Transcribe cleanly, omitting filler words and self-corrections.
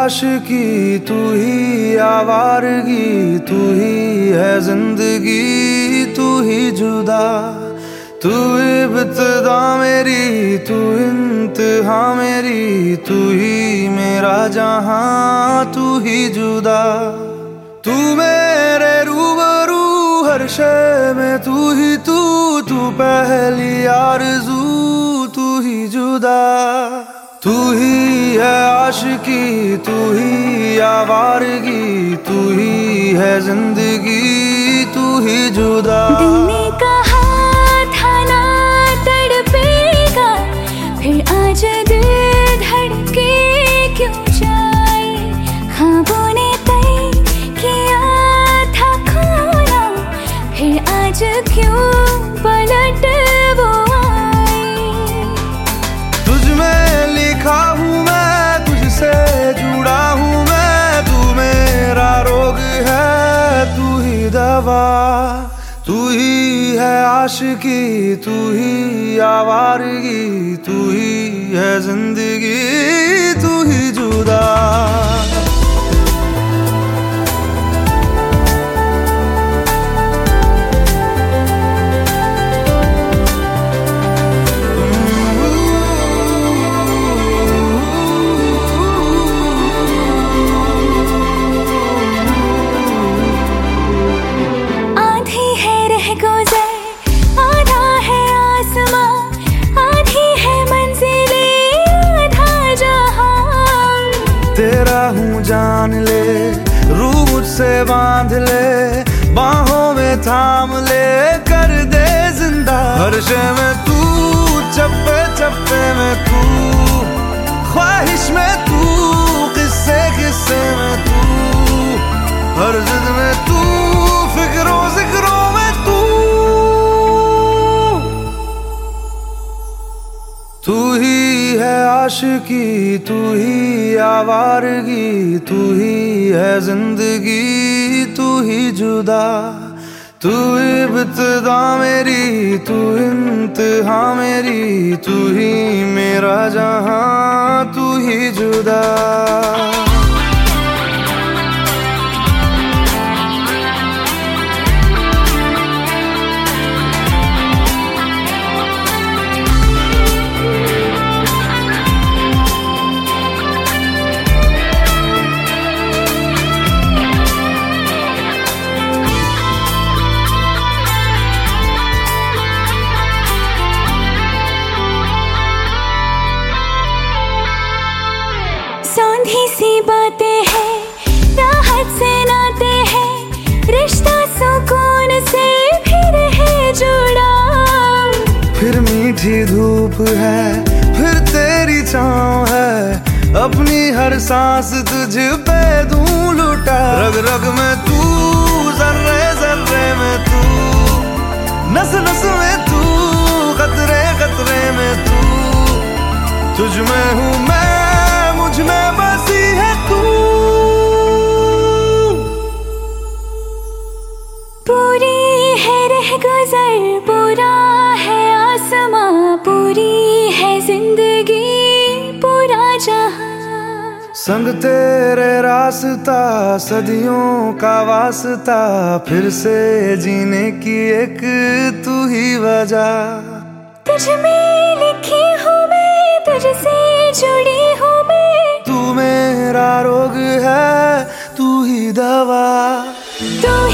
आशिकी, तू ही आवारगी, तू ही है जिंदगी, तू ही जुदा। तू इब्तिदा मेरी, तू इंतहा मेरी, तू ही मेरा जहां, तू ही जुदा। तू मेरे रूबरू हर शय में, तू ही तू पहली आरज़ू, तू ही जुदा। तू ही है आशिकी, तू ही आवारगी, तू ही है जिंदगी, तू ही जुदा। दिल ने कहा था ना तड़पेगा, फिर आज दिल धड़के क्यों जाए। ख्वाबों ने तय किया था खोना, फिर आज क्यों पलट वो आए। तुझ में लिखा हूँ मैं, तुझसे जुड़ा हूँ मैं, तू मेरा रोग है, तू ही दवा। तू ही है आशिकी, तू ही आवारगी, तू ही है जिंदगी, तू ही जुदा। तेरा हूँ जान ले, रूह मुझसे बांध ले, बाहों में थाम ले, कर दे जिंदा। हर शय में तू, चप्पे चप्पे में तू, ख्वाहिश में तू, किस्से किस्से में तू, हर जिद में तू, फिक्रों जिक्रों में तू। तू ही है आशिकी, तू ही आवारगी, तू ही है जिंदगी, तू ही जुदा। तू इब्तिदा मेरी, तू इंतहा मेरी, तू ही मेरा जहां, तू ही जुदा। सौंधी सी बातें हैं, राहत से नाते हैं, रिश्ता सुकून से फिर है जुड़ा। फिर मीठी धूप है, फिर तेरी छाँव है, अपनी हर सांस तुझ पे दूं लुटा। रग रग में तू, जर्रे जर्रे में तू, नस नस में तू, कतरे कतरे में तू, तुझ में हूँ मैं, मुझ में बसी है तू। पूरी है रह गुजर, पूरा है आसमां, पूरी है जिंदगी, पूरा जहां। संग तेरे रास्ता, सदियों का वास्ता, फिर से जीने की एक तू ही वजह। तुझ में लिखी हूँ मैं, तुझसे जुड़ी हूँ मैं, तू मेरा रोग है, तू ही दवा। तू